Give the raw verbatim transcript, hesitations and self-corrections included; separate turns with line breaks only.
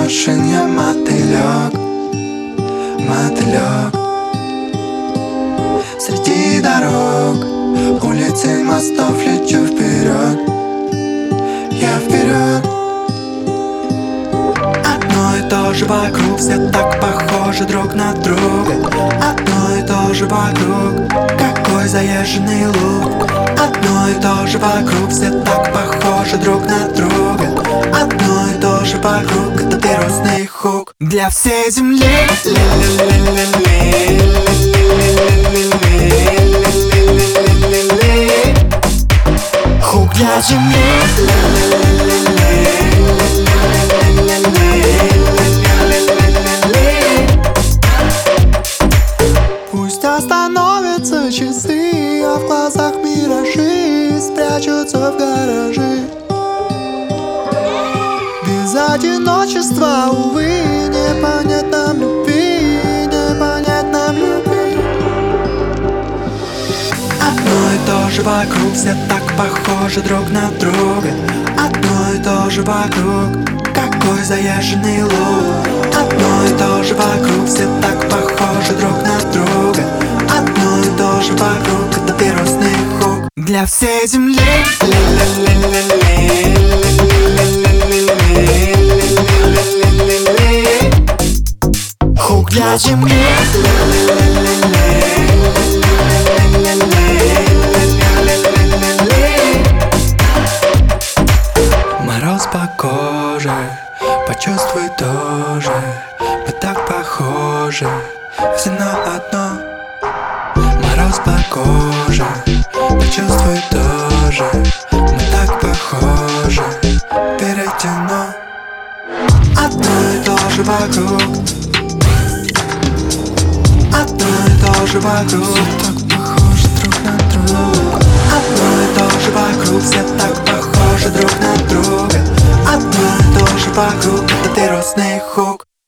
машин я мотылек, мотылек. Среди дорог, улиц и мостов лечу вперед, я вперед. Одно и то же вокруг, все так похожи друг на друга. Одно и то же вокруг, какой заезженный луг. Одно и то же вокруг, все так похожи друг на друга. Одно и то же вокруг, это вирусный хук для всей земли. Хук для земли. Пусть остановятся часы, а в глазах миражи спрячутся в гаражи. Без одиночества, увы, не понять нам любви, не понять нам любви. Одно и то же вокруг, все так похожи друг на друга. Одно и то же вокруг, какой заезженный луг. Одно и то же вокруг, все так похожи друг на друга. Одно и то же вокруг, это вирусный хук для всей земли. Хук для земли. Мороз по коже, почувствуй тоже. Мы так похожи, все на одно. Мороз по коже, почувствуй тоже. Мы так похожи, перетяну. Одно и то же вокруг, одно и то же вокруг, все так похожи друг на друга.